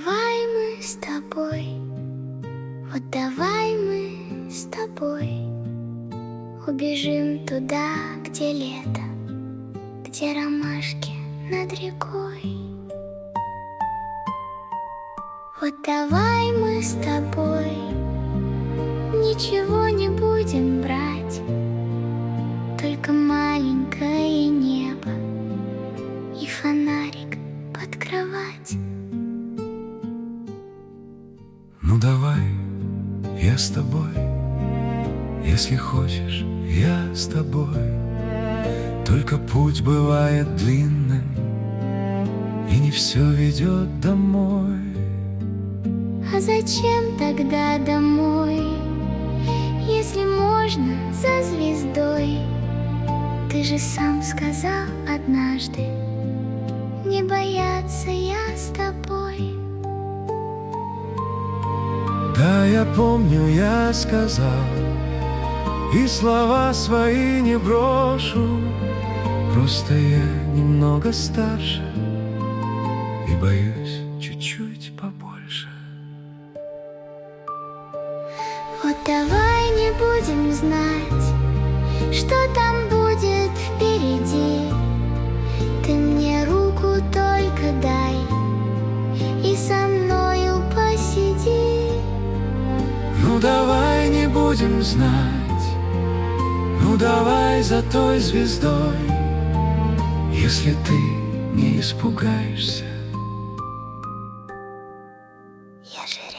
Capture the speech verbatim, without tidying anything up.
давай мы с тобой, вот давай мы с тобой убежим туда, где лето, где ромашки над рекой. Вот давай мы с тобой ничего не будем брать, только маленькое небо и фонарик под кровать. Ну давай, я с тобой, если хочешь, я с тобой. Только путь бывает длинным, и не все ведет домой. А зачем тогда домой, если можно за звездой? Ты же сам сказал однажды, не бояться я с тобой. Да, я помню, я сказал, и слова свои не брошу. Просто я немного старше и боюсь чуть-чуть побольше. Вот давай не будем знать, что там будет впереди. Ты мне руку только дай и со мною посиди. Ну давай не будем знать, ну давай за той звездой, если ты не испугаешься. Я же